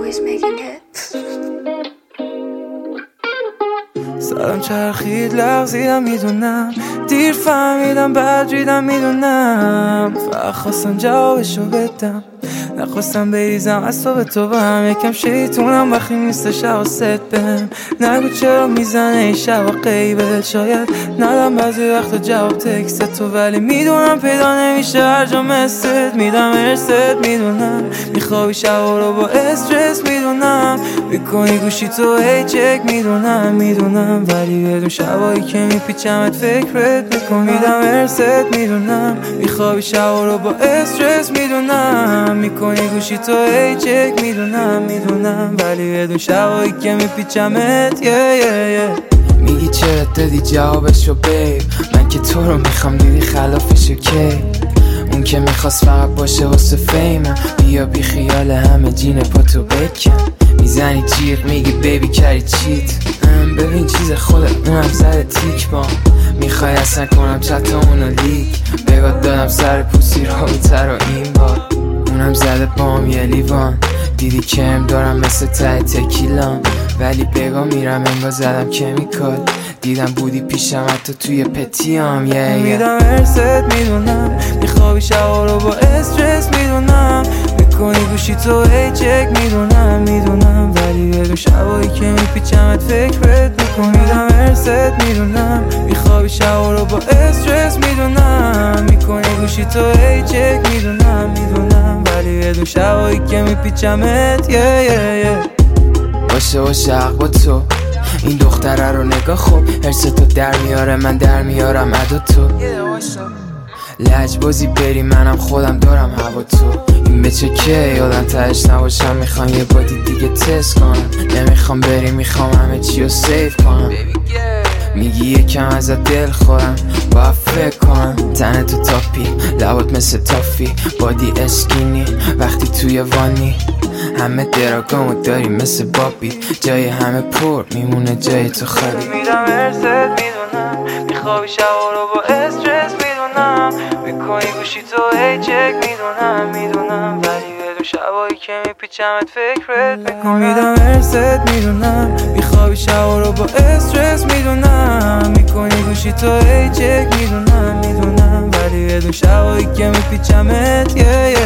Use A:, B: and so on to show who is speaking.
A: always making hits.
B: سرم چرخید لغزیدم میدونم، دیر فهمیدم بعد ریدم میدونم، فقط خواستم جوابشو بدم، نخواستم بریزم از تو به تو به هم. یکم شیطونم وقتی نیستش حواست بهم، نگو چرا میزنه این شب و غیبت، شاید ندم بعضی وقتا جواب تکست تو، ولی میدونم پیدا نمیشه هر جا مثلت، میدم ارست میدونم، میخوابی شبا رو با استرس میدونم، میکنی گوشی تو هی چک میدونم، ولی بدون شبایی که میپیچمت فکرت میکنم، میدم ارست میدونم، میخوابی شبا رو با استرس میدونم، میکنی گوشی تو هی چک میدونم، ولی بدون شبایی که میپیچمت
C: میگی چرا دادی جوابشو بیب، من که تو رو میخوام دیدی خلافشو کی، اون که میخواست فقط باشه واسه فیمم، بیا بی خیال همه جین پاتو بکن، میزنی جیغ میگی بیبی کردی چیت، ببین چیز خودت اونم زده تیک با، میخوای اصلا کنم چت اونو لیک، بگاد دادم سر پوسی رابطه رو این بار، اونم زده بام یه لیوان، دیدی کم دارم مثل ته تکیلام، ولی بگا میرم انگار زدم کمیکال، دیدم بودی پیشم حتی توی پتیام
B: میدم ارست میدونم، میخوابی شبا رو با استرس میدونم، میکنی گوشی تو هی چک میدونم، ولی بدون شبایی که میپیچمت فکرت میکنم، میدم ارست میدونم، میخوابی شبا رو با استرس میدونم، میکنی گوشی تو هی چک میدونم، ولی بدون شبایی که میپیچمت
C: باشه حق با تو، این دختره رو نگاه خوب، هرس تو در میاره من در میارم ادا تو، لجبازی بری منم خودم دارم هوا تو، این بچه که یادم تهش نباشم، میخوام یه بادی دیگه تست کنم، نمیخوام بری میخوام همه چی رو سیف کنم، میگی یکم ازت دل خورم باید فکر کنم، تنه تو تاپی لبات مثل تافی، بادی اسکینی وقتی توی وانی، همه دراگامو داری مثل بابی، جای همه پر میمونه جای تو خالی،
B: میدم ارست میدونم، میخوابی شبا رو با استرس میدونم، میکنی گوشی تو هی چک میدونم، ولی بدون شبایی که میپیچمت فکرت میکنم، میدم ارست میدونم، میخوابی شبا رو با استرس میدونم، میکنی گوشی تو هی چک میدونم، ولی بدون شبایی که میپیچمت